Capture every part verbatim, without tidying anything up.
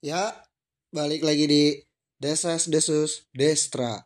Ya, balik lagi di Desas Desus Destra.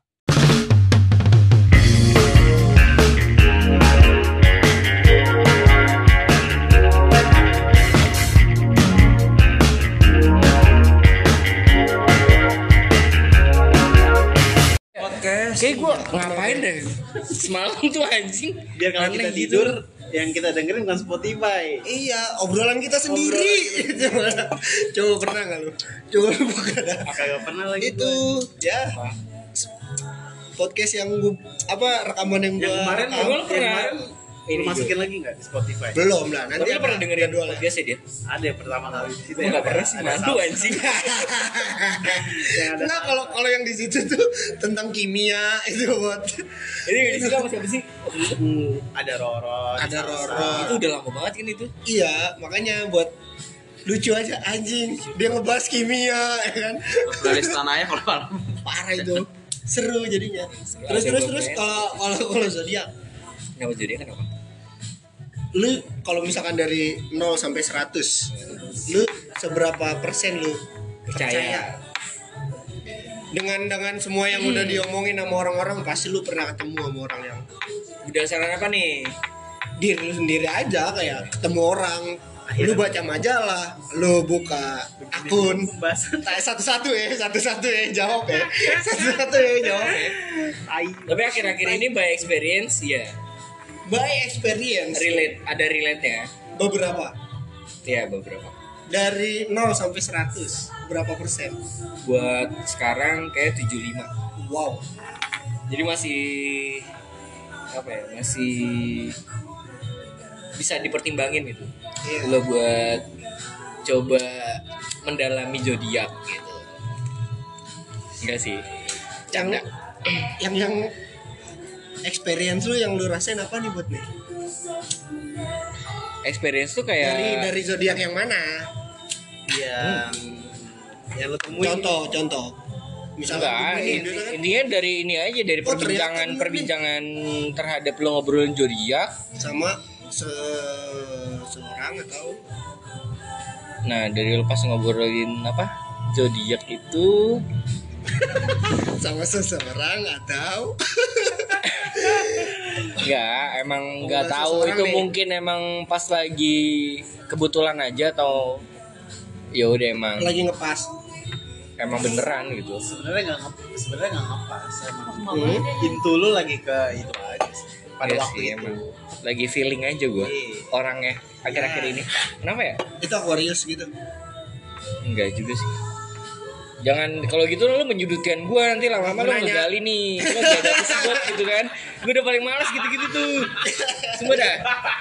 Podcast. Kayak gue ngapain deh semalam tuh anjing. Biar kalau kita Aneh tidur yang kita dengerin bukan Spotify. Iya, obrolan kita sendiri. Coba pernah nggak lu? Coba lu buka dah. Kagak pernah lagi Itu ya podcast yang gua apa rekaman yang yang gua kemarin rekam. yang Lu pernah kemarin ini lu masukin lagi nggak di Spotify? Belum lah, nanti Tapi lu ada pernah dengerin jadwalnya. podcast dia? Ada yang pertama kali di situ. Gue nggak pernah sih, malu anjing. Yang ada Enggak, kalau kalau yang di situ tuh tentang kimia itu buat Ini di situ apa siapa sih? ada Roro, Ada Roro. Itu udah lama banget kan itu. iya, makanya buat lucu aja anjing. Dia ngebahas kimia ya kan. Garis tanahnya kalau malam. Parah itu. Seru jadinya. Terus Ada terus gua terus pengen. kalau kalau kalau zodiak, Kenapa jadi kan apa? lu kalau misalkan dari nol sampai seratus, lu seberapa persen lu Percaya. percaya? Dengan dengan semua yang udah diomongin sama orang-orang, pasti lu pernah ketemu sama orang yang Berdasarkan apa nih? diri lu sendiri aja, kayak ketemu orang, lu baca majalah, lu buka akun, pembahasan tanya satu-satu ya, satu-satu ya jawab ya, satu-satu ya jawab ya. tai. Tapi akhir-akhir ini by experience ya By experience, relate, ada relate-nya. beberapa Ya beberapa. dari nol sampai seratus berapa persen? Buat sekarang kayak tujuh puluh lima. Wow. Jadi masih apa ya? Masih bisa dipertimbangin gitu. Iya. Kalau buat coba mendalami zodiak gitu. Enggak sih. Yang Canda. yang yang experience lu yang lu rasain apa nih buat nih? Experience tuh kayak Dari dari zodiak yang mana? Yang yang lu temuin. Contoh, contoh. Misalnya enggak, begini, ini, gitu kan. intinya dari ini aja dari Oh, ternyata perbincangan bener perbincangan terhadap lo ngobrolin zodiak. Sama se seorang atau Nah, dari lo pas ngobrolin apa? Zodiak itu sama seseorang atau enggak, emang enggak Sama tahu seseorang itu nih. mungkin emang pas lagi kebetulan aja atau ya udah emang lagi ngepas. emang beneran gitu. Sebenarnya nggak ngep, sebenarnya nggak ngepas emang. Hmm. Pintu lu lagi ke itu aja sih. Pada Iya waktu sih, itu. emang. Lagi feeling aja gue Iya. orangnya akhir-akhir Ya. ini. Kenapa ya? Itu Aquarius gitu. Enggak juga sih. Jangan kalau gitu lo menyudutkan gue, nanti lama-lama lo Nanya. ngegali nih. Lo gak ada episode gitu kan. Gue udah paling malas gitu-gitu tuh. Semua dah.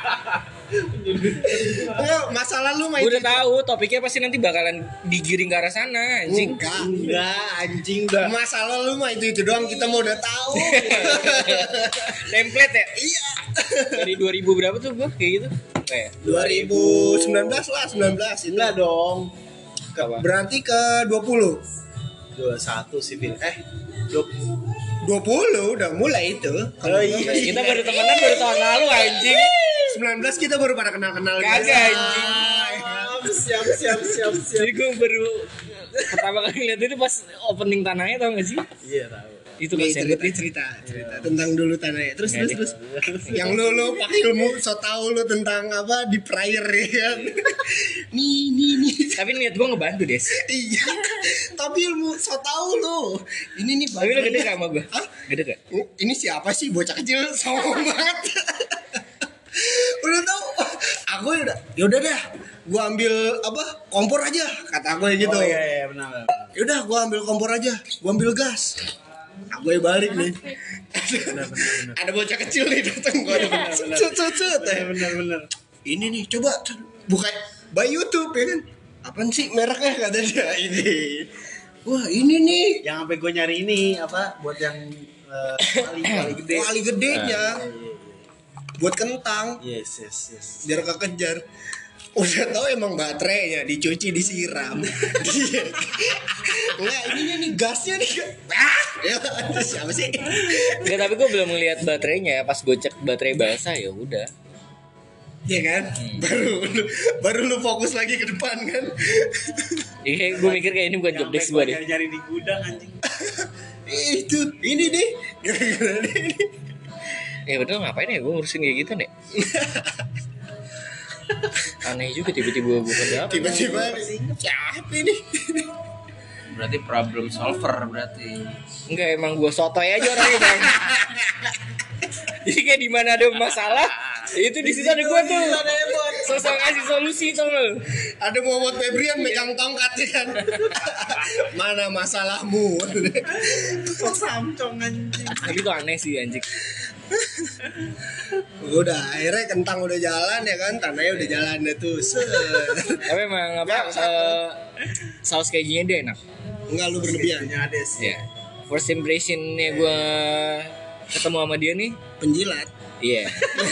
Enggak, masalah lu mah Gue itu. udah tahu topiknya pasti nanti bakalan digiring ke arah sana anjing. Enggak. Enggak, anjing dah. Masalah lu mah itu itu doang, kita mau udah tahu. Template ya? Iya. Dari dua ribu berapa tuh gue kayak gitu? Kayak dua ribu sembilan belas lah, sembilan belas ini. Enggak dong. apa? Berarti ke dua puluh. dua puluh satu sih Vin. Eh, dua puluh. dua puluh udah mulai itu. Oh iya. Kita baru temenan baru tahun lalu anjing. sembilan belas kita baru pada kenal-kenal. Kagak, biasa. anjing. Siap, siap, siap, siap. Jadi gue baru pertama kali lihat itu pas opening tanahnya, tau gak sih? Iya, tahu. Itu Nih, kan cerita, cerita, cerita tentang dulu tanahnya. Terus terus Nggak, terus. Yang lu lu pakai ilmu so tau lu tentang apa di prayer ya kan. Nih nih nih. Tapi niat gue ngebantu Des. Iya. Tapi ilmu so tau lu. Ini nih Tapi lo gede baterainya. gak sama gue? Hah? Gede gak? Oh, ini siapa sih bocah kecil sombong banget. Udah tahu, aku udah, yaudah dah, gua ambil apa kompor aja, kata aku gitu. Oh iya, iya, benar, benar. Yaudah, gua ambil kompor aja, gua ambil gas. Aku yang balik nih. Benar, benar, benar. Ada bocah kecil nih datang gua. benar, benar. Cut cut cut. Benar, benar, benar. Ini nih, coba buka by YouTube ya kan. Apaan sih mereknya kata dia ini. Wah, ini nih. Yang sampai gue nyari ini apa buat yang eh, wali wali gede. Wali gedenya. Iya, iya, Buat kentang. iya. Yes, yes, yes. Biar kekejar. Udah tahu emang baterainya dicuci disiram. Dia. Enggak, ininya nih gasnya nih. Ah, ya, siapa sih? Enggak, tapi gue belum ngeliat baterainya. Pas gue cek baterai basah ya udah. Iya kan? Baru lu, baru lu fokus lagi ke depan kan. Iya, gue mikir kayak ini bukan job desk gue deh. Nyari di gudang anjing. Itu ini deh. Gara-gara ini. Eh betul ngapain ya gue ngurusin kayak gitu nih? Aneh juga tiba-tiba gue kerja apa? Tiba-tiba siapa ini? Berarti problem solver berarti. Enggak, emang gue sotoy aja orangnya bang. Jadi kayak di mana ada masalah, itu di situ ada gue tuh. Sosok ngasih solusi tau lo. Ada Muhammad Febrian megang tongkat ya kan. Mana masalahmu? Kok samcong anjing. Tapi itu aneh sih anjing. Udah akhirnya kentang udah jalan ya kan, tanahnya udah jalan deh tuh. Set. Tapi emang apa? Uh, saus kejunya dia enak. Enggak lu berlebihan. Kejunya Ades. Ya. First impressionnya gue ketemu sama dia nih. Penjilat. Iya.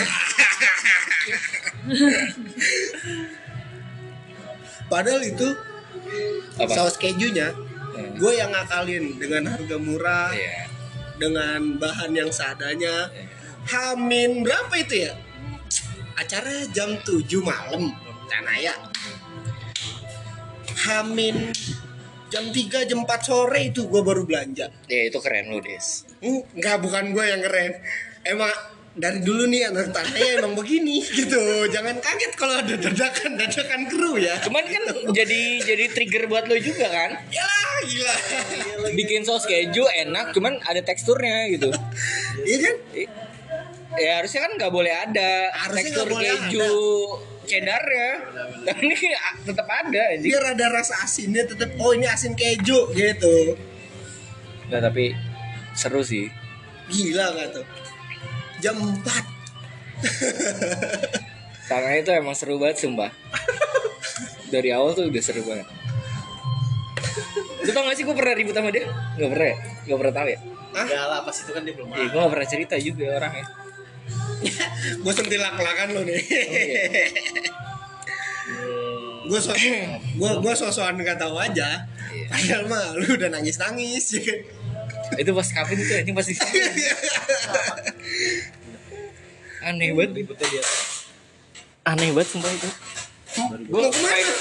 Padahal itu Apa? saus kejunya Hmm. gue yang ngakalin dengan harga murah, Iya. dengan bahan yang seadanya. Iya. Hamin berapa itu ya? Acara jam tujuh malam, Canaya. Hamin jam tiga, jam empat sore itu gue baru belanja. Ya itu keren lo Des. Enggak, bukan gue yang keren. Emang dari dulu nih anak Tanaya emang begini gitu. Jangan kaget kalau ada dadakan-dadakan kru ya. Cuman kan jadi jadi trigger buat lo juga kan. Ya gila. Bikin saus keju enak, cuman ada teksturnya gitu. Iya kan? Ya harusnya kan nggak boleh ada Harusnya tekstur nggak boleh keju cheddar ya. Tapi ini tetap ada anjing. Biar ada rasa asinnya tetap. Oh ini asin keju gitu. Nah, tapi seru sih. Gila gak tuh? Jam empat. Tanah itu emang seru banget sumpah. Dari awal tuh udah seru banget. Lu tau gak sih gue pernah ribut sama dia? Gak pernah ya? Gak pernah tahu ya? Enggak lah, pas itu kan dia belum Iya, gue gak pernah cerita juga orangnya. Gue sentilak-lakan lo nih. Gue so, gue gue sosokan nggak tahu aja. Iya. Padahal mah lu udah nangis-nangis. Itu pas kawin itu anjing pasti. Aneh banget. ributnya dia. Aneh banget sumpah itu. Gue mau kemana?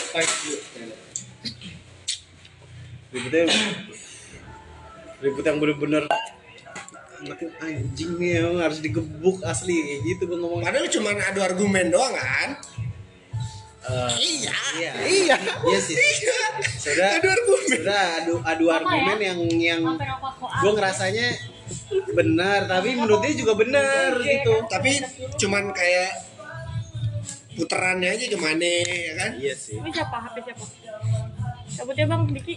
Ributnya ribut yang bener-bener anaknya anjing nih emang harus digebuk asli kayak gitu gue ngomong. Padahal cuma adu argumen doang kan? Eh, Iya. iya. Iya. Iya sih. Iya. Sudah Adu argumen. sudah adu adu argumen yang yang gue ngerasanya benar tapi menurut dia juga benar gitu. Tapi cuman kayak puterannya aja gimana ya kan? Iya sih. Ini siapa? H P siapa? Cabutnya bang, Diki.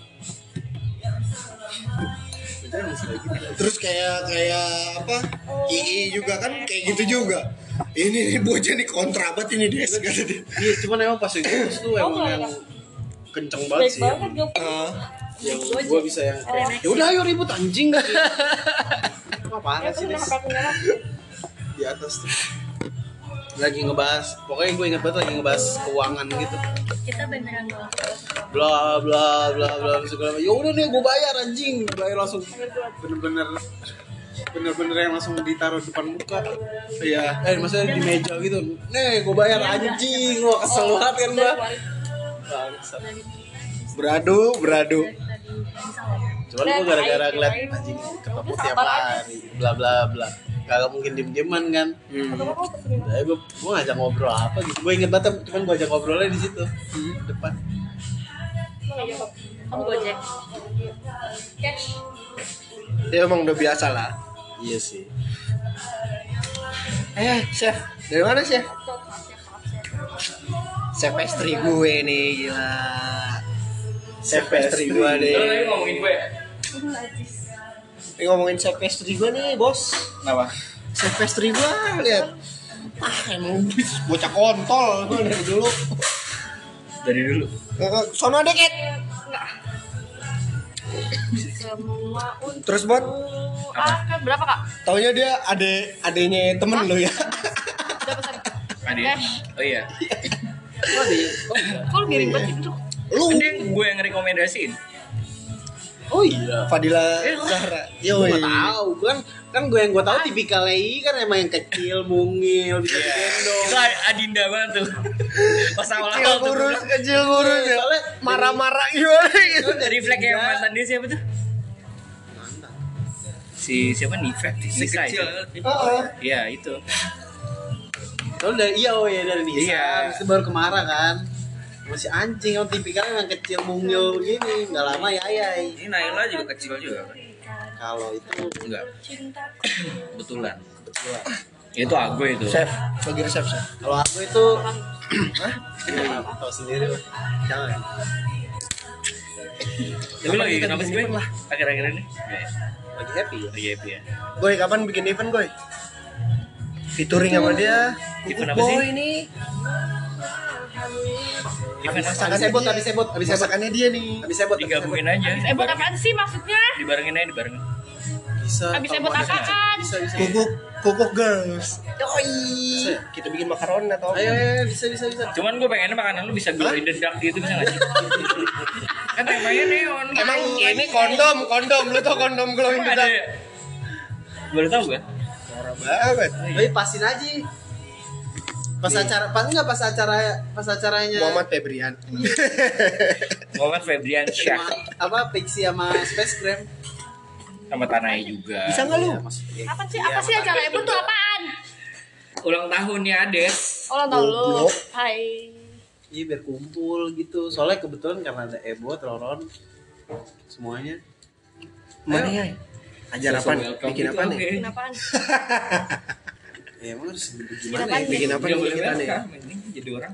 Terus kayak kayak apa? I I juga kan kayak gitu juga. Ini nih bocah nih kontrabat ini Des kata dia. Iya cuman emang pas itu tuh emang yang kenceng banget Baik sih. banget gue. Ah, Yang gue bisa yang kayak, ya udah ayo ribut anjing. Apa parah sih Des? Di atas tuh lagi ngebahas, pokoknya gue ingat banget lagi ngebahas keuangan gitu. Kita beneran doang. Bla bla bla bla segala macam. Ya udah nih gue bayar anjing, bayar langsung bener-bener bener-bener yang langsung ditaruh depan muka. Iya, eh maksudnya di meja gitu. Nih gue bayar anjing, gue kesel banget kan gue. Bangsat. beradu, beradu. Cuman gue gara-gara ngeliat anjing ketemu tiap hari, bla bla bla. Kagak mungkin diem-dieman kan. Hmm. Nah, gue gue ngajak ngobrol apa gitu. Gue inget banget, cuman gue ajak ngobrolnya di situ, hmm, depan. Kamu gojek. Cash. Ya emang udah biasa lah. Iya sih. Eh, chef. Dari mana, chef? Chef pastry gue nih, gila. Chef pastry gue nih. Lo tadi ngomongin gue ya? Ini ngomongin chef pastry gue nih, bos. Kenapa? Chef pastry gue, lihat. Ah, emang bocah kontol gue dari dulu. Dari dulu. Eh, Sono deket. Semua untuk Terus buat ah, kan berapa kak? taunya dia ade adenya temen lo ya. Udah pesan. Adi. Cash. Oh iya. Kok lu miring banget gitu? Lu Kan dia gue yang ngerekomendasiin. Oh iya. Fadila Zahra. Yo. Gue tahu kan kan gue yang gue tahu tipikal Lei kan emang yang kecil, mungil, bisa digendong. Itu Adinda banget tuh. Pas Kecil awal-awal tuh. kurus, kecil kurus ya. Soalnya Marah-marah gimana gitu. Dari flag yang mantan dia siapa tuh? Mantan. Si siapa Nifet? Si Nisa kecil. itu. Heeh. Iya itu. Soalnya dari iya oh ya dari Nisa, Iya. habis itu baru kemara kan. Masih anjing, oh tipikalnya yang kecil mungil gini, nggak lama ya ayai. Ini Naila juga kecil juga kan? Kalau itu Enggak. Betulan. Itu Agoy itu. Chef, bagi resep chef. kalau aku itu Hah? Iya, tahu sendiri lah. Jangan. Tapi lagi kenapa sih gue? Akhir-akhir ini? Lagi happy ya. Lagi happy ya. Goy, kapan bikin event, Goy? Featuring sama dia. Event apa Boy sih? ini. Event Habis masakan sebut, dia. habis sebut, habis sebut. Masakannya dia nih. Habis sebut, habis sebut. digabungin aja. Eh buat apaan sih maksudnya? Dibarengin aja dibarengin. Bisa. Habis kalau sebut mau ada- apaan? Bisa, bisa. Kukuk, kukuk girls. Yoi. Bisa. Kita bikin makaron atau Ayo, ayo, ayo, bisa, bisa, bisa. Cuman gue pengennya makanan lu bisa glow in the dark gitu bisa gak sih? Kan temanya neon. Emang ini kondom, kondom. Lu tau kondom glow in the Emang ada dark? ya? Baru tau gue. Parah banget. Tapi pasin aja. Pas acara, pas enggak pas acara, pas acaranya Muhammad Febrian. Muhammad Febrian Syah sama, apa Pixie sama Space Gram. sama Tanai juga. Bisa nggak lu? Iya, maksudnya. Apa sih? Iya, Apa sih acara Ebon tuh apaan? Ulang tahunnya Ades. Ulang tahun lu. Goblok. Hai. Iya biar kumpul gitu. Soalnya kebetulan karena ada Ebot, Roron, semuanya. Mana ya? Ajar apa nih? Welcome Bikin gitu, apa nih? oke. Bikin apaan? Ya emang harus gimana Bikin ya? apaan? Bikin apa Udah nih boleh kita nih? welcome, ini jadi orang.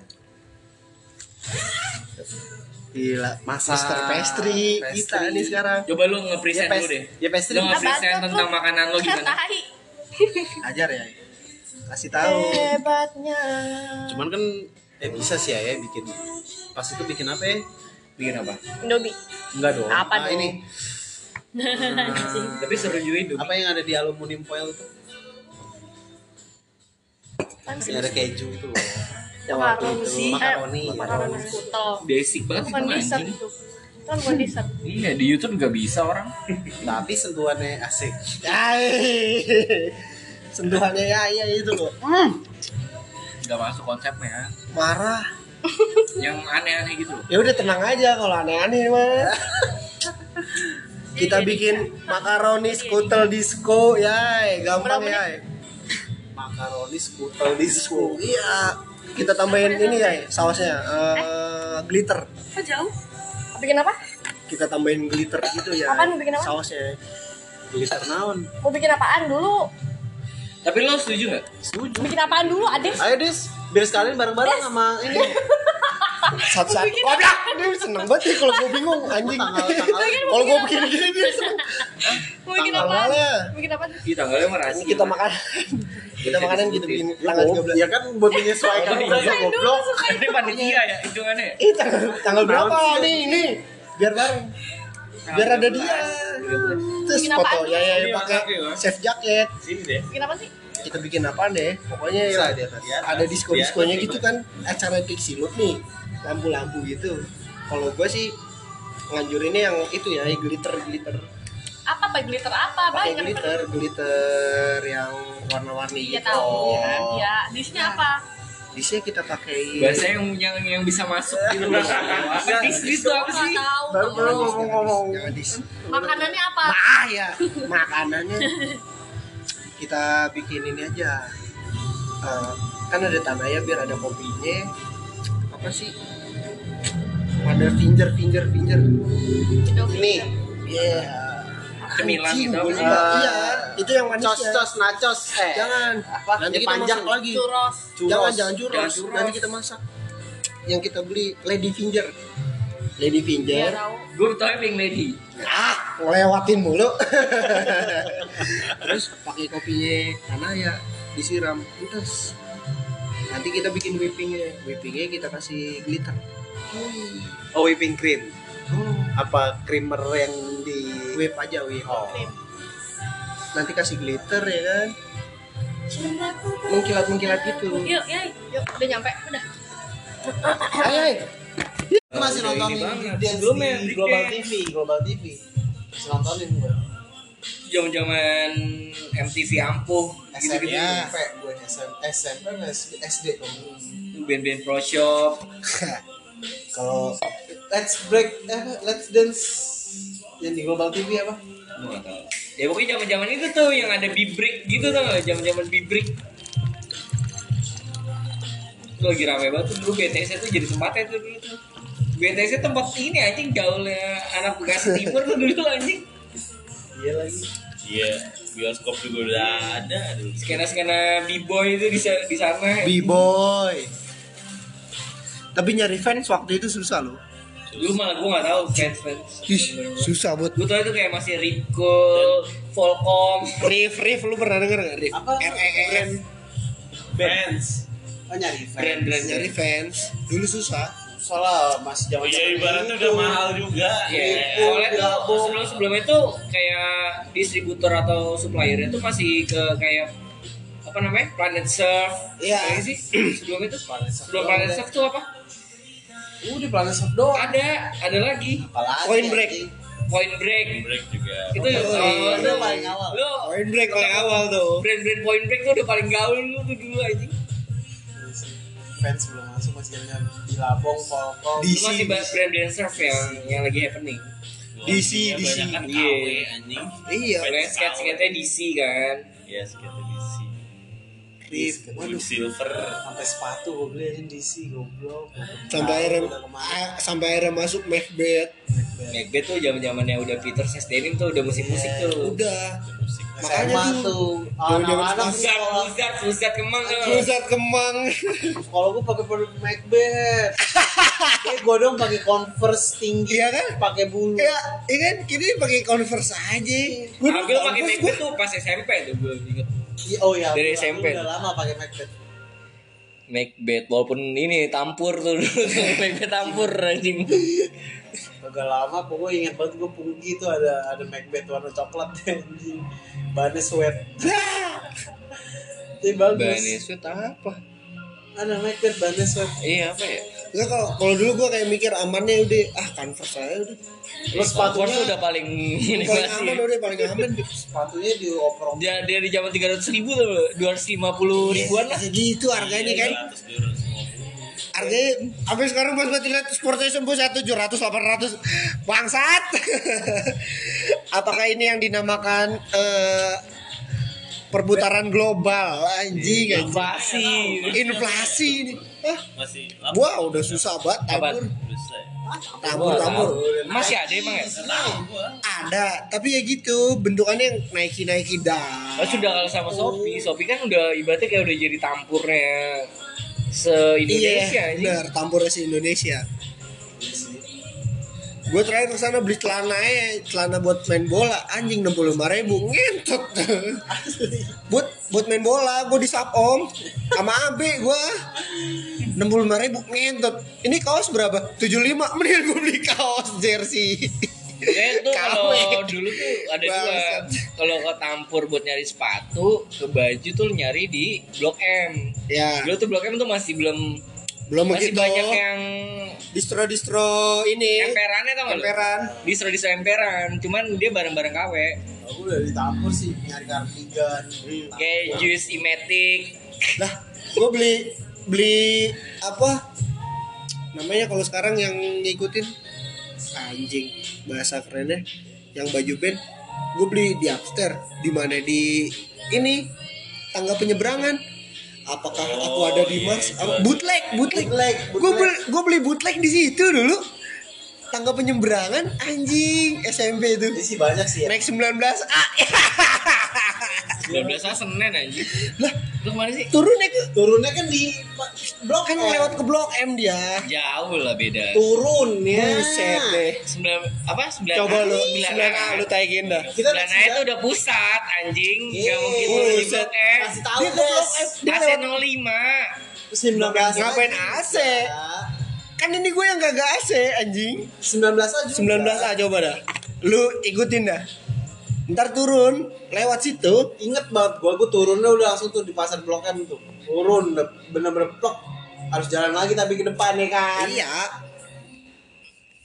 Gila, Masa Mister Pastry kita pastry. nih sekarang. Coba lu nge-present Ya, dulu pes- deh. ya pastry. Lu Ah, nge-present bacot tentang lu. makanan lo gimana? Tai. Ajar ya. Kasih tahu. Hebatnya. Cuman kan eh bisa sih ya, ya bikin pas itu bikin apa ya? Bikin apa? Indomie. Enggak dong. Apa Ah, dong? ini Tapi seru juga itu. apa yang ada di aluminium foil itu? Apaan sih? Yang ada keju itu loh. Yang waktu Makaroni. itu. Eh, Makaroni. Makaroni skutel. Basic banget Bukan itu dessert anjing. itu. Itu kan bukan dessert. Iya di YouTube juga bisa orang. Tapi sentuhannya asik. Ay. Sentuhannya ya ya itu loh. Gak masuk konsepnya. Marah. Yang aneh-aneh gitu loh. Ya udah tenang aja kalau aneh-aneh mah. Kita bikin makaroni skutel disco ya, gampang Berapa ya. Makaroni skutel disco. Iya, kita tambahin ini ya sausnya, eh, glitter. Kok jauh? Bikin apa? Kita tambahin glitter gitu ya. Apaan, bikin apa? Sausnya. Glitter naon? Mau bikin apaan dulu? Tapi lo setuju gak? Setuju. Bikin apaan dulu, Ades? Ayo Des, biar sekalian bareng-bareng sama ini. Satu-satu. Goblok, dia seneng banget ya kalau gue bingung anjing. Tanggal-tanggal. Kalau gue bikin gini dia seneng. Mau bikin apaan? Tanggalnya. Bikin apaan? Iya tanggalnya mah Ini rahasia. kita makan. Kita makanan gitu bikin tanggal tiga belas. Ya kan buat menyesuaikan Oh, iya. udah goblok. Ini panitia ya hitungannya. ya? Eh tanggal, tanggal berapa nih ini? Biar bareng. Biar ada dia. Terus Bikin foto apaan? ya ya Ini pakai pakai, Mas. chef jacket. Sini deh. Bikin apa sih? Kita bikin apa deh? Pokoknya Bisa ya, di atas. ada disko-diskonya gitu kan. Acara Pixie Loop nih. Lampu-lampu gitu. Kalau gue sih nganjurinnya yang itu ya, glitter-glitter. Apa pak glitter apa? Pakai Banyak. glitter, glitter yang warna-warni Iya gitu. tahu. ya kan? Iya. Disnya apa? Disnya kita pakai Bahasa yang yang yang bisa masuk gitu loh. Apa dis dis tuh apa Nggak sih? tahu. Baru baru ngomong-ngomong. Jangan dis. Makanannya apa? Ah ya, makanannya kita bikin ini aja. Eh, kan ada tanahnya biar ada kopinya. Apa sih? Ada finger finger finger. Indomie. Ini, iya. Cemilan Anjing, gitu apa gua sih? lupa. Iya, itu yang manisnya. Cos cos nachos. Eh. Jangan. Apa? Nanti Yang kita panjang masak lagi. Churros. Churros. Jangan jangan churros. Jangan churros. Nanti kita masak. Yang kita beli lady finger. Lady Iya finger. tahu. Gue tau yang lady. Ah, ngelewatin mulu. Terus pakai kopinya tanah ya, disiram. Terus nanti kita bikin whippingnya. Whippingnya kita kasih glitter. Oh, whipping cream. Oh, Apa creamer yang di whip aja whip. Oh. Nanti kasih glitter ya kan. Mengkilat mengkilat gitu. Yuk, yuk, yuk. Udah nyampe. Udah. Ayo, ayo. masih nonton ini banget. dia Sebelumnya di di Global T V. T V, Global T V. Masih nontonin gue. Zaman-zaman M T V ampuh S M P gitu-gitu. gue S M S M P S D dong. Band-band pro shop. Kalau Let's Break eh Let's Dance yang di Global T V apa? Gua nggak tahu. Ya pokoknya zaman-zaman itu tuh yang ada bibrik gitu tuh, zaman-zaman bibrik. Itu lagi rame banget tuh dulu B T S itu jadi tempatnya tuh dulu tuh. B T S tempat ini anjing gaulnya anak Bekasi Timur tuh dulu anjing. Iya lagi. Iya, bioskop juga udah ada dulu. Skena-skena B-boy itu di sa- di sana. B-boy. Tapi nyari fans waktu itu susah loh. Dulu malah gue nggak tahu fans fans. Ih, susah buat. Gue tau itu kayak masih Rico, Volcom, Riff, Riff, lu pernah denger gak Riff? Apa? R E E F. Fans. Oh nyari fans. brand-brand Nyari fans. Dulu susah. Salah masih zaman Iya, ibaratnya udah mahal juga. Iya, Rico, soalnya tuh Bilabong. sebelum sebelum itu kayak distributor atau suppliernya tuh masih ke kayak apa namanya Planet Surf. Iya. Apa sih sebelum itu? Planet Surf Sebelum doang Planet deh. Surf tuh apa? Udah Planet Surf doang. Ada, ada lagi. Apalagi Point Break. anjing. Point Break. Break juga. Itu Oh, oh, iya. lu, paling awal. lu Point Break paling awal tuh. brand-brand Point Break tuh udah paling gaul lu tuh dulu anjing. Fans belum masuk masih zaman Bilabong, Volcom. Di- Itu masih D C. brand-brand surf yang yang lagi happening. D C, D C. Banyak kan K W Iya. anjing. Iya. Soalnya skate-skate D C kan. Iya, skate D C. Riff. Waduh, Waduh. silver. Sampai sepatu gue beli aja di D C goblok. Sampai akhirnya Udah kemana? ah, sampai akhirnya masuk Macbeth. Macbeth tuh zaman-zamannya udah Peter Sesdenim tuh udah musik-musik tuh. Udah. Musik. S M A Makanya tuh Zaman-zaman anak-anak Pusat, sekolah. pusat, pusat kemang tuh. Pusat Kemang. Kalau gue pakai produk Macbeth. Kayak gue dong pakai Converse tinggi. Iya kan? Pakai bulu. Ya, ini kan kita pakai Converse aja. Gua dulu Ambil pakai Converse, Macbeth tuh pas S M P tuh gue inget. Iya, oh ya. Dari gua- S M P. gua Udah lama pakai Macbeth. Macbeth walaupun ini tampur tuh dulu. Macbeth tampur anjing. Agak lama, pokoknya ingat banget gue punggi tuh ada ada Macbeth warna coklat anjing. Bahannya sweat. Tapi bagus. Bahannya sweet apa? Ada Macbeth bahannya sweat. Iya apa ya? Enggak, kalau kalau dulu gua kayak mikir amannya udah ah Converse aja udah. Terus sepatunya tuh udah paling ini Paling masih. aman udah paling aman. sepatunya dioper Dia dia di zaman tiga ratus ribu tuh, dua ratus lima puluh ribuan lah. Segitu harganya kan. seratus turun semua. Harganya sampai sekarang pas buat lihat Sportation bos tujuh ratus delapan ratus bangsat. Apakah ini yang dinamakan eh, perputaran global anjing anjing. Inflasi. Inflasi ini. Hah? Masih Wah, udah susah banget tabur. bisa ya. Tabur, tabur. Masih ada emang ya? Tahu gua. Ada, tapi ya gitu, bentukannya yang naiki-naiki dah. Oh, sudah kalau sama Shopee, Shopee kan udah ibaratnya kayak udah jadi tampurnya se-Indonesia Iya, anjing. benar, tampurnya si Indonesia. Gue terakhir kesana beli celana ya, celana buat main bola, anjing enam puluh lima ribu, ngentot. buat buat main bola, gue di Sapom sama Abe gue enam puluh lima ribu, ngentot. Ini kaos berapa? tujuh puluh lima, mending gue beli kaos jersey. Kayaknya tuh kalau K W. dulu tuh ada dua. Bangsat. Kalau ke Tampur buat nyari sepatu, ke baju tuh lu nyari di Blok M. Ya, Dulu tuh Blok M tuh masih belum belum masih begitu. banyak yang Distro-distro ini. emperannya tau gak lu? Emperan. Distro-distro emperan, cuman dia bareng-bareng K W. Aku udah ditampur sih nyari kardigan. Kayak Juice Imatic. Lah, gue beli beli apa? Namanya kalau sekarang yang ngikutin anjing bahasa kerennya yang baju band gue beli di upstairs di mana di ini tangga penyeberangan apakah aku ada di Mars apa, bootleg bootleg Bootleg, gue bootleg. beli gue beli bootleg di situ dulu tangga penyeberangan anjing S M P itu Ini sih banyak sih ya. naik sembilan belas A sembilan belas Senin anjing. lah Lu kemana sih? turunnya ke Turunnya kan di blok kan M. lewat ke blok M dia Jauh lah beda. Turun ya. buset deh Sembilan apa? Sembilan coba lu sembilan sembilan A lu tagin dah Kita Sembilan A naik itu udah pusat anjing. Iya. Gak mungkin turun di Buset. Blok M. Kasih tahu Dia ke blok guys. M dia A C lewat nol lima. sembilan belas Ngapain A C? kan ini gue yang gak A C anjing sembilan belas aja. sembilan belas A coba dah lu ikutin dah ntar turun lewat situ Ingat banget gua gua turunnya udah langsung tuh di pasar Blok M tuh. Turun udah bener-bener plok. Harus jalan lagi tapi ke depan ya kan. iya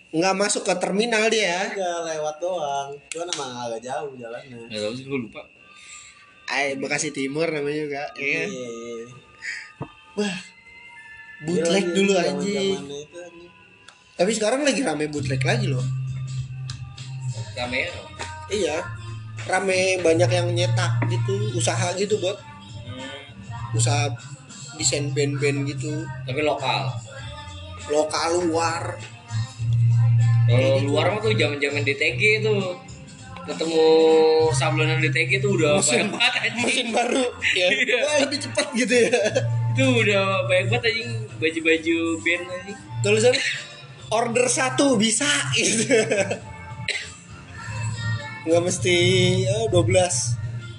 nggak masuk ke terminal dia. Enggak lewat doang. Cuman emang agak jauh jalannya. Nggak tahu sih gue lupa. Ay, Bekasi Timur namanya juga. Iya. Iya. Wah. Bootleg Gila, dulu zaman-zamannya anjing. itu, anjing. Tapi sekarang lagi rame bootleg lagi loh. Kamera. Iya. Rame banyak yang nyetak gitu, usaha gitu, Bot. Hmm. Usaha desain band-band gitu. Tapi lokal. Lokal luar. Kalau luar mah tuh zaman-zaman D T G tuh. Ketemu sablonan D T G tuh udah Mesin- banyak banget anjing. Mesin baru. Ya. Iya. Wah, lebih cepat gitu ya. Itu udah banyak banget anjing baju-baju band anjing. Tulisan order satu bisa gitu. Nggak mesti ya, dua belas.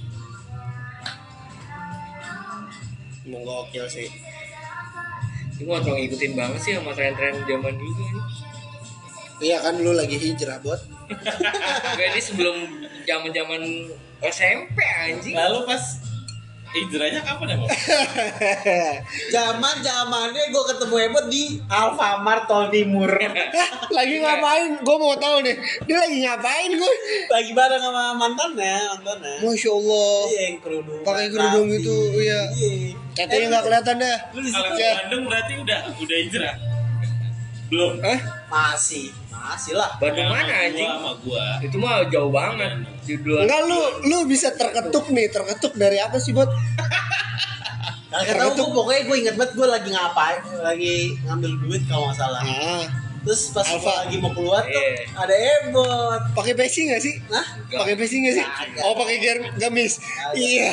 Emang gokil sih. Gue gak terlalu ngikutin banget sih sama tren-tren zaman dulu nih. Iya kan lu lagi hijrah, Bot. Gue ini sebelum zaman-zaman S M P anjing. Lalu pas hijrahnya kapan ya, Bang? Zaman zamannya gue ketemu Ebot di Alfamart Tol Timur. Lagi ngapain? Gue mau tahu nih. Dia lagi ngapain gue? Lagi bareng sama mantannya, mantannya. Masya Allah. Iya, yang kerudung. Pakai kerudung rapi. itu, iya. Iya. Katanya nggak kelihatan dah. Lu di Kalau situ ke Ya. Bandung berarti udah udah hijrah. Belum. Hah? masih, masih lah. Bandung Sama mana gua, anjing? Sama gua. Itu mah jauh banget. Judul. Enggak, lu lu bisa terketuk nih. Terketuk dari apa sih, Bot? Nah, kata gue pokoknya gue inget banget gue lagi ngapain, lagi ngambil duit kalau nggak salah. Ah, Terus pas gue Alfa. lagi mau keluar tuh Iya. ada Ebot. pakai peci nggak sih? Nah, Pakai peci nggak sih? Kagak. Oh, pakai gar- gamis. Kagak. Iya.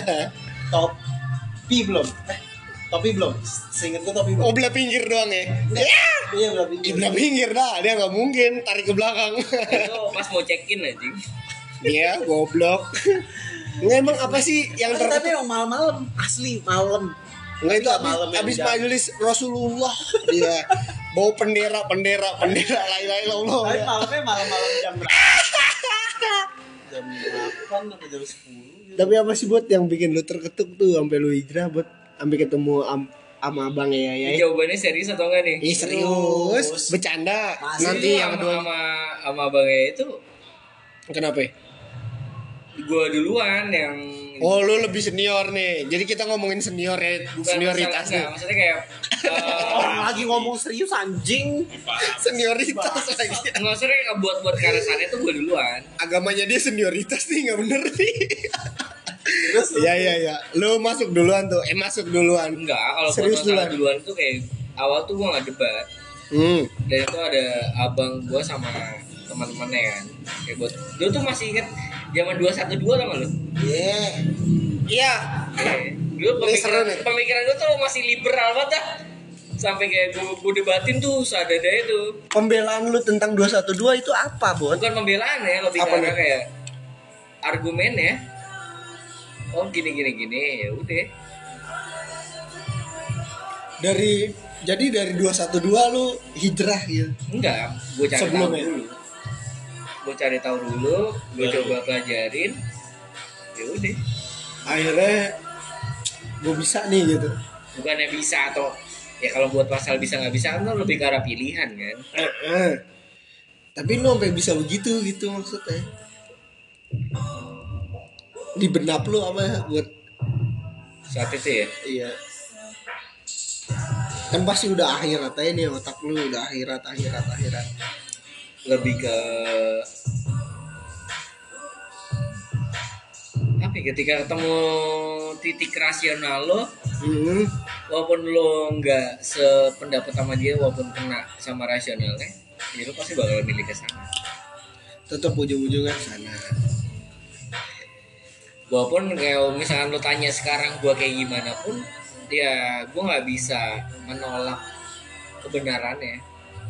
topi belum. Eh, topi belum. Seinget gue topi Oh, belum. belah pinggir doang ya. Iya belum. Ih, belah pinggir dah. Dia nggak mungkin tarik ke belakang. Itu pas mau check-in anjing. Iya, goblok. Nggak, emang apa sih yang Tapi, tapi terketuk? emang malam-malam asli malam. Nggak, itu Tapi abis, malam yang abis jam- majelis Rasulullah. Iya. Bawa pendera, pendera, pendera. La ilaha illallah. Tapi malamnya malam-malam jam berapa? Jam delapan atau jam sepuluh gitu. Tapi apa sih, Bot, yang bikin lu terketuk tuh sampai lu hijrah, Bot? Sampai ketemu am sama abang ya, ya. Jawabannya serius atau enggak nih? Ih, serius, Serius. bercanda. Masih Nanti Itu yang sama, kedua. sama sama abangnya itu Kenapa? gue duluan yang Oh, lu lebih senior nih. Jadi kita ngomongin senior ya, bukan senioritas masalah, nih. enggak, maksudnya kayak eh, Orang lagi ngomong serius anjing. Senioritas lagi. nggak maksudnya kayak buat buat ke arah sana itu gue duluan. Agamanya dia senioritas nih, nggak bener nih. Terus Iya, iya, iya. Lu masuk duluan tuh. Eh, masuk duluan. Enggak, kalau buat Serius masalah duluan? duluan tuh kayak awal tuh gue nggak debat. Hmm. Dan itu ada abang gue sama teman-temannya kan. Kayak buat dulu tuh masih inget zaman dua satu dua tau gak lu? Iya. Iya. Eh, dulu Ini seru pemikiran, nih. pemikiran gue tuh masih liberal banget dah. Sampai kayak gue, gue debatin tuh sadada itu. Pembelaan lu tentang dua satu dua itu apa, Bot? Bukan pembelaan ya, lebih Apa karena nih? kayak argumen ya. Oh gini gini gini ya udah. Dari jadi dari dua satu dua lu hijrah ya. Enggak, gue cari tahu Sebelumnya? dulu. Gue cari tahu dulu, gue coba pelajarin. Ya udah. Akhirnya gue bisa nih gitu. Bukannya bisa atau ya kalau buat pasal bisa nggak bisa kan tuh lebih ke arah pilihan kan. Eh, Tapi lu sampai bisa begitu gitu maksudnya. Di benap lu apa buat Saat itu ya. iya. Kan pasti udah akhirat aja nih otak lu udah akhirat akhirat akhirat. Lebih ke apa ya, ketika ketemu titik rasional lo, Hmm. walaupun lo nggak sependapat sama dia, walaupun kena sama rasionalnya, ya lo pasti bakal milih ke sana. Tetap ujung-ujungnya ke sana. Walaupun kayak misalkan lo tanya sekarang gua kayak gimana pun, ya gua nggak bisa menolak kebenarannya.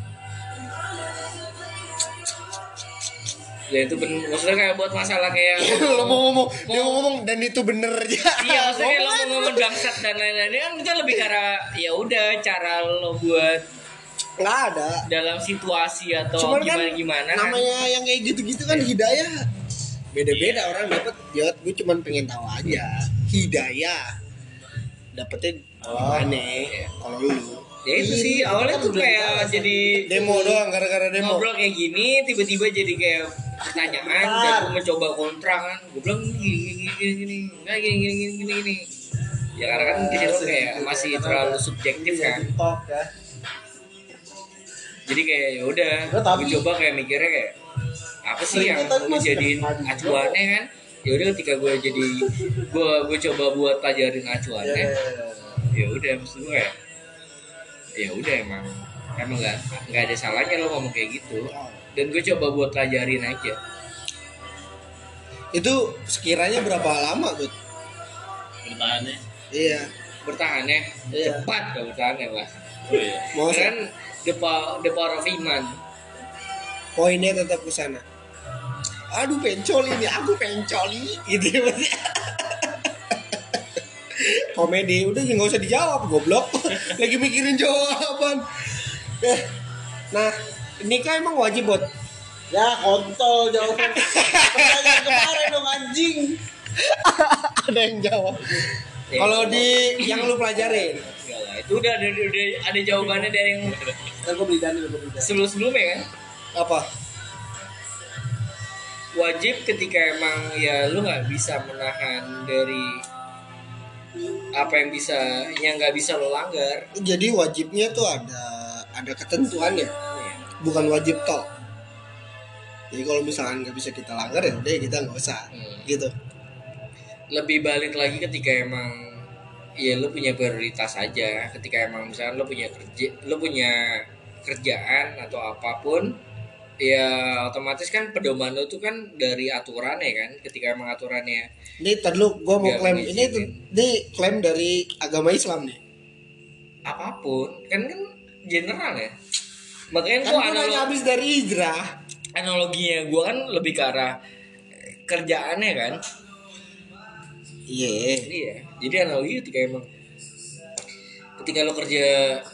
Ya itu ben, maksudnya kayak buat masalah kayak Lo mau ngomong, dia mau ngomong dan itu bener aja. iya maksudnya kayak lo mau ngomong bangsat dan lain-lain kan itu lebih karena ya udah cara lo buat Nggak ada. dalam situasi atau Cuman kan gimana gimana kan. namanya yang kayak gitu-gitu kan hidayah. Beda-beda orang dapat. Ya gue cuman pengen tahu aja. Hidayah. Dapetnya gimana? Kalau lu Ya itu sih awalnya tuh kayak jadi Demo doang gara-gara demo. ngobrol kayak gini, tiba-tiba jadi kayak pertanyaan dan gue mencoba kontra kan. Gue bilang gini gini gini gini, nggak gini gini gini gini gini. Ya karena kan di situ kayak masih terlalu subjektif kan. TikTok ya. Jadi kayak ya udah, Nggak, tapi- gue coba kayak mikirnya kayak apa sih yang Tapi gue masih jadiin maju. acuannya kan? Ya udah ketika gue jadi gue gue coba buat pelajarin acuannya. Ya udah maksud gue kayak ya udah emang emang nggak nggak ada salahnya lo ngomong kayak gitu. Dan gue coba buat pelajarin aja. Itu sekiranya berapa lama, Bud? Bertahannya. Iya. Bertahannya Iya. cepat gak bertahannya lah. Oh iya. Mau Kan the power, the power of iman. poinnya tetap ke sana. Aduh pencol ini, aku pencoli gitu ya berarti. Komedi udah nggak usah dijawab goblok. Lagi mikirin jawaban. Eh, nah nikah emang wajib buat Ya kontol jawaban. Pertanyaan kemarin dong anjing. ada yang jawab. Ya, Kalau di yang lu pelajarin, enggak lah, itu udah ada, udah ada jawabannya dari yang Ntar gue beli Daniel, gue beli Daniel. sebelum-sebelumnya kan. apa? Wajib ketika emang ya lu nggak bisa menahan dari apa yang bisa yang nggak bisa lo langgar. Jadi wajibnya tuh ada ada ketentuannya, Ya. bukan wajib tol. Jadi kalau misalkan nggak bisa kita langgar ya udah kita nggak usah, Hmm. gitu. Lebih balik lagi ketika emang ya lu punya prioritas aja. Ketika emang misalkan lu punya kerja lu punya kerjaan atau apapun, ya otomatis kan pedoman lu tuh kan dari aturannya kan. Ketika emang aturannya Ini tadi lu gue mau Nggak klaim ini tuh, mengizinin. ini klaim dari agama Islam nih. apapun kan kan general ya. Makanya Kan gua gue nanya analog, habis dari hijrah. analoginya gua kan lebih ke arah kerjaannya kan. Iya. Iya. Jadi analogi ketika emang ketika lo kerja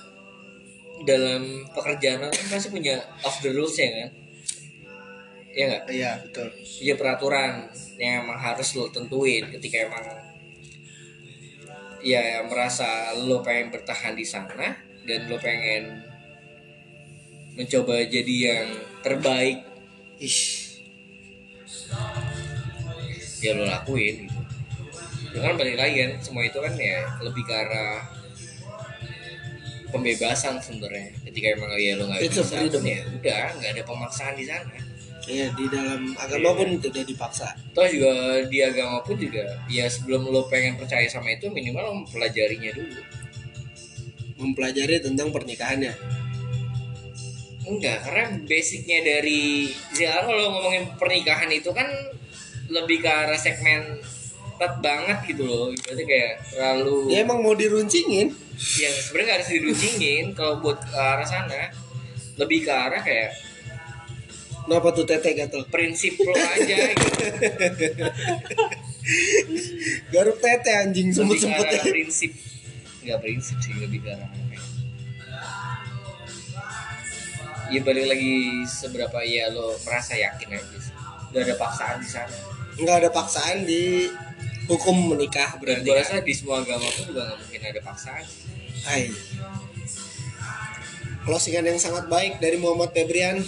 dalam pekerjaan lo kan pasti punya off the rules ya kan. Iya nggak? Iya betul. Iya peraturan yang emang harus lo tentuin ketika emang ya merasa lo pengen bertahan di sana dan lo pengen mencoba jadi yang terbaik, Ish. ya lo lakuin gitu. Ya kan balik lagi kan semua itu kan ya lebih ke arah pembebasan sebenarnya. Ketika emang ya lo nggak It's a bisa freedom. ya udah nggak ada pemaksaan di sana. Iya di dalam agama Iya. pun tidak dipaksa. Toh juga di agama pun juga ya sebelum lo pengen percaya sama itu minimal lo mempelajarinya dulu. Mempelajari tentang pernikahannya. Enggak, karena basicnya dari sekarang kalau ngomongin pernikahan itu kan lebih ke arah segmen ketat banget gitu loh. Berarti kayak terlalu Ya emang mau diruncingin. yang sebenarnya nggak harus diruncingin kalau buat ke arah sana. Lebih ke arah kayak Kenapa tuh tete gatel? prinsip lo aja gitu. Garuk tete anjing Lebih ke sempet-sempet arah ya. prinsip. Enggak prinsip sih, lebih ke arah apa ya. Ya balik lagi seberapa ya lo merasa yakin aja sih. Gak ada paksaan di sana. Nggak ada paksaan di hukum menikah Dan berarti. gue kan? rasa di semua agama pun juga gak mungkin ada paksaan. Hai. Closingan yang sangat baik dari Muhammad Febrian.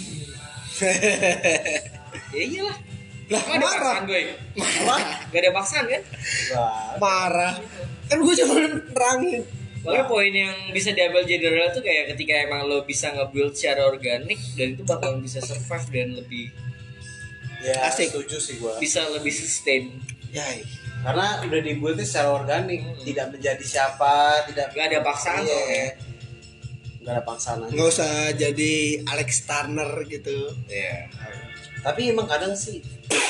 Ya iyalah. Lah Emang ada marah. paksaan gue? Gak ada paksaan kan? Marah. Kan gue cuma nerangin. Makanya poin yang bisa diambil general tuh kayak ketika emang lo bisa nge-build secara organik dan itu bakal bisa survive dan lebih Ya, Asik. setuju sih gua. bisa lebih sustain. Yai. Karena udah dibuatnya secara organik, tidak menjadi siapa, tidak Gak ada paksaan Iya. soalnya. Nggak ada paksaan aja. Nggak usah jadi Alex Turner gitu. Iya. Tapi emang kadang sih,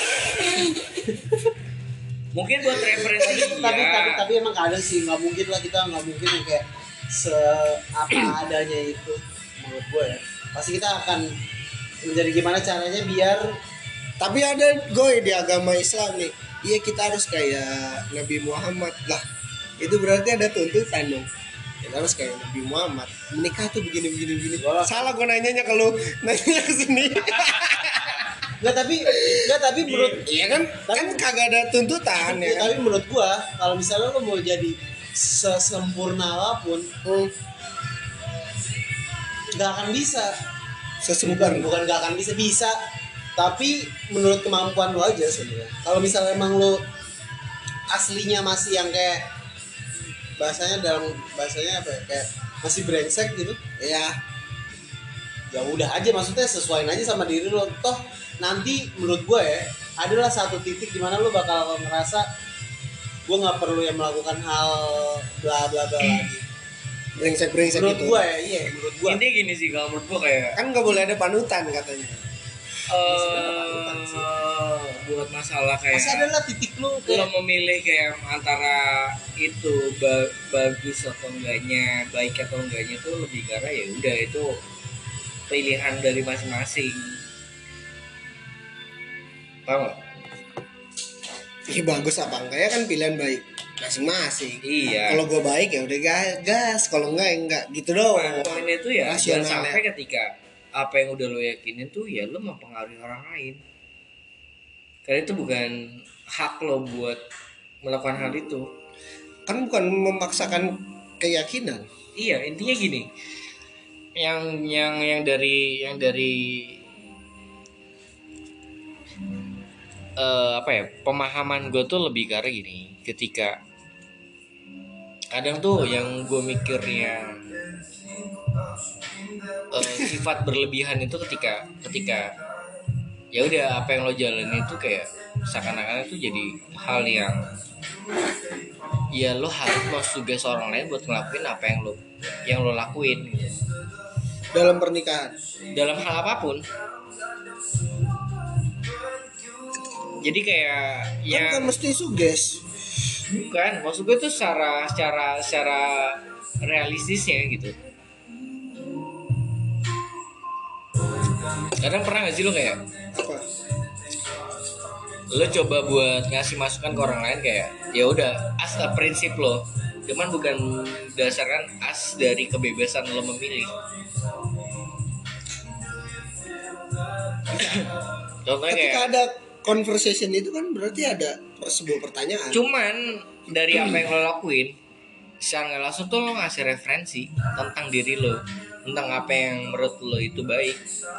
Mungkin buat referensi tapi, iya. tapi, tapi, tapi emang kadang sih nggak mungkin lah kita nggak mungkin yang kayak se apa adanya itu menurut gue ya. Pasti kita akan menjadi gimana caranya biar Tapi ada gue di agama Islam nih. Iya kita harus kayak Nabi Muhammad lah. Itu berarti ada tuntutan dong. Kita harus kayak Nabi Muhammad. Menikah tuh begini begini begini. Wah. Salah gue nanyanya kalau nanya ke sini. nggak tapi nggak tapi menurut Iya kan? Kan kagak ada tuntutan ya. ya, Kan? tapi menurut gua kalau misalnya lo mau jadi sesempurna apapun Hmm. nggak akan bisa. Sesungguhnya bukan bukan nggak akan bisa bisa tapi menurut kemampuan lo aja sebenarnya. Kalau misalnya emang lo aslinya masih yang kayak bahasanya dalam bahasanya apa ya, kayak masih brengsek gitu ya ya udah aja, maksudnya sesuaiin aja sama diri lo. Toh nanti menurut gue ya adalah satu titik dimana lo bakal ngerasa gue nggak perlu yang melakukan hal bla bla bla lagi. brengsek-brengsek Menurut gitu. gue ya, iya menurut gue. Intinya gini sih kalau menurut gue kayak Kan nggak boleh ada panutan katanya. eh buat masalah kayak Masih adalah titik lo lo kayak memilih kayak antara itu ba- bagus atau enggaknya, baik atau enggaknya itu lebih karena ya udah itu pilihan dari masing-masing. Paham nggak? Ih bagus apa enggak ya kan pilihan baik masing-masing. Iya. Kalau gue baik ya udah ga- gas, kalau enggak ya enggak gitu Nah, doang. poinnya itu ya jangan Rasional sampai ya. ketika apa yang udah lo yakinin tuh ya lo mempengaruhi orang lain. Karena itu bukan hak lo buat melakukan hal itu. Kan bukan memaksakan keyakinan. Iya, intinya gini. Yang yang yang dari yang dari eh, apa ya? Pemahaman gue tuh lebih ke arah gini. Ketika kadang tuh yang gue mikirnya eh, sifat berlebihan itu ketika ketika ya udah apa yang lo jalanin itu kayak seakan-akan itu jadi hal yang ya lo harus mensuggest orang lain buat ngelakuin apa yang lo yang lo lakuin gitu. Dalam pernikahan. Dalam hal apapun. Jadi kayak Kan kan yang mesti suges. bukan maksud gue tuh secara secara secara realistisnya gitu. Kadang pernah gak sih lo kayak Apa? lo coba buat ngasih masukan ke orang lain kayak ya udah as a prinsip lo, cuman bukan berdasarkan as dari kebebasan lo memilih. Contohnya Ketika kayak ada conversation itu kan berarti ada sebuah pertanyaan. cuman dari apa yang lo lakuin secara nggak langsung tuh lo ngasih referensi tentang diri lo, tentang apa yang menurut lo itu baik.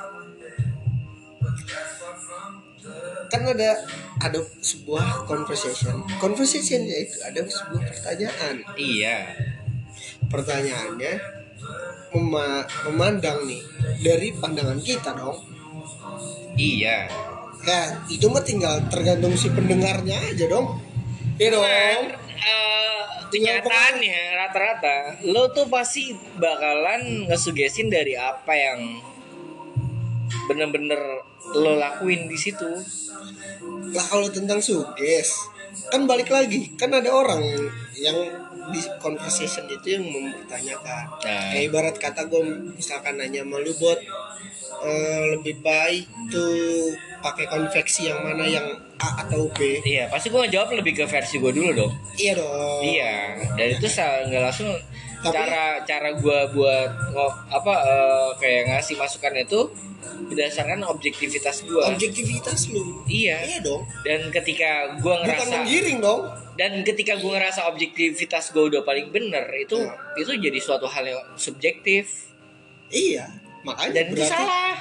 Kan ada ada sebuah conversation. Conversationnya itu ada sebuah pertanyaan. Iya. Pertanyaannya mema- memandang nih dari pandangan kita dong. Iya. Ya itu mah tinggal tergantung si pendengarnya aja dong. Iya dong. Cuman, eh, kenyataannya rata-rata lo tuh pasti bakalan ngesugesin dari apa yang bener-bener lo lakuin di situ. Lah kalau tentang suges kan balik lagi kan ada orang yang di conversation itu yang mempertanyakan. Nah. Kayak ibarat kata gue misalkan nanya sama lu buat eh, lebih baik tuh pakai konveksi yang mana, yang A atau B? Iya, pasti gue ngejawab lebih ke versi gue dulu dong. Iya dong. Iya, dan itu sa- nggak langsung Tapi- cara cara gue buat ngo- apa eh, kayak ngasih masukan itu berdasarkan objektivitas gue. Objektivitas lu. Iya. Iya dong. Dan ketika gue Bukan ngerasa menggiring dong. dan ketika gue ngerasa objektivitas gue udah paling bener itu Ya. itu jadi suatu hal yang subjektif Iya. Makanya dan itu berarti salah.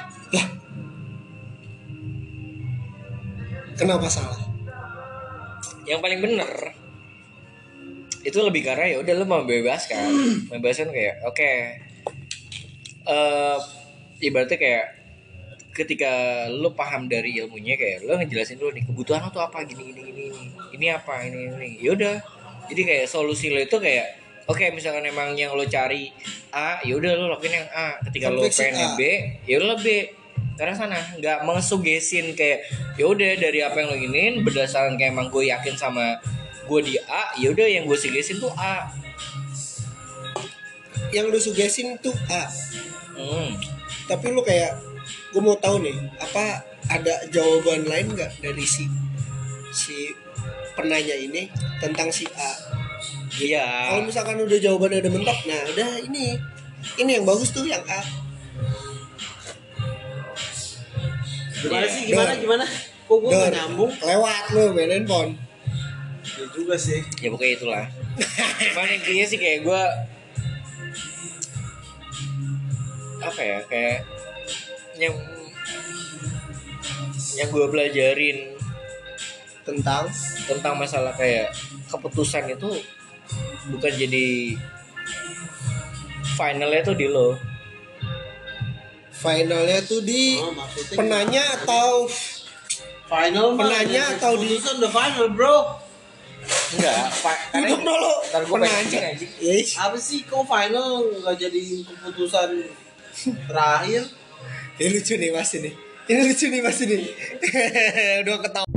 kenapa salah? Yang paling bener itu lebih karena ya udah lu membebaskan, membebaskan kayak oke, okay, uh, ibaratnya kayak ketika lu paham dari ilmunya kayak lu ngejelasin dulu nih kebutuhan lu tuh apa gini gini gini ini ini apa ini ini yaudah jadi kayak solusi lo itu kayak oke okay, misalkan emang yang lo cari A ya udah lo lakuin yang A, ketika lo Konveksi pengen yang A. B ya udah B karena sana nggak mengesugesin kayak ya udah dari apa yang lo inginin berdasarkan kayak emang gue yakin sama gue di A ya udah yang gue sugesin tuh A. Yang lu sugesin tuh A. Hmm. Tapi lu kayak gue mau tahu nih apa ada jawaban lain nggak dari si si penanya ini tentang si A. Iya. Kalau misalkan udah jawabannya udah mentok, nah udah ini ini yang bagus tuh yang A. Gimana Iya. sih? Gimana Dor. gimana? Kok gue Dor, gak nyambung? lewat lu main handphone. Ya juga sih. Ya pokoknya itulah. Cuman intinya sih kayak gue apa ya kayak yang yang gue pelajarin Tentang tentang masalah kayak keputusan itu bukan jadi finalnya tuh di lo. finalnya tuh di Oh, maksudnya penanya atau final mah, penanya ya, atau di- keputusan udah final bro. Enggak, fa- karena Duduk dulu. ntar gue Penanya. pengen aja. Yes. Apa sih kok final nggak jadi keputusan terakhir? Ini lucu nih mas ini. Ini lucu nih mas ini. Udah ketawa.